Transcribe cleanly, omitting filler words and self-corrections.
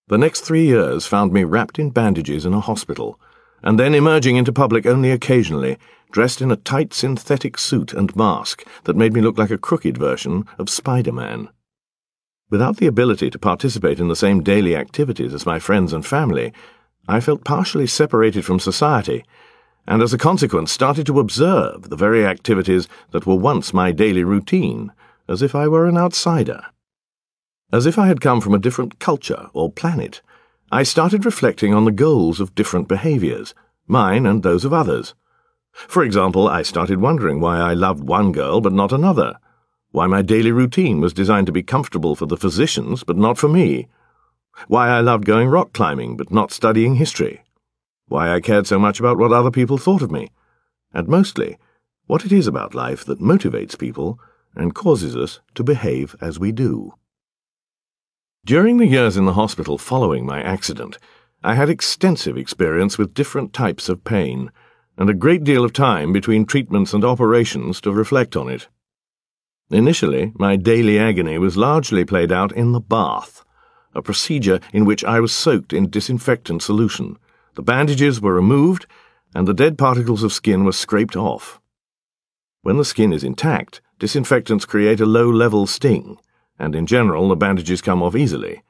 The next 3 years found me wrapped in bandages in a hospital, and then emerging into public only occasionally, dressed in a tight synthetic suit and mask that made me look like a crooked version of Spider-Man. Without the ability to participate in the same daily activities as my friends and family, I felt partially separated from society, and as a consequence started to observe the very activities that were once my daily routine, as if I were an outsider. As if I had come from a different culture or planet, I started reflecting on the goals of different behaviors, mine and those of others. For example, I started wondering why I loved one girl but not another, why my daily routine was designed to be comfortable for the physicians but not for me, why I loved going rock climbing but not studying history, why I cared so much about what other people thought of me, and mostly, what it is about life that motivates people and causes us to behave as we do. During the years in the hospital following my accident, I had extensive experience with different types of pain, and a great deal of time between treatments and operations to reflect on it. Initially, my daily agony was largely played out in the bath, a procedure in which I was soaked in disinfectant solution. The bandages were removed, and the dead particles of skin were scraped off. When the skin is intact, disinfectants create a low-level sting, and in general the bandages come off easily.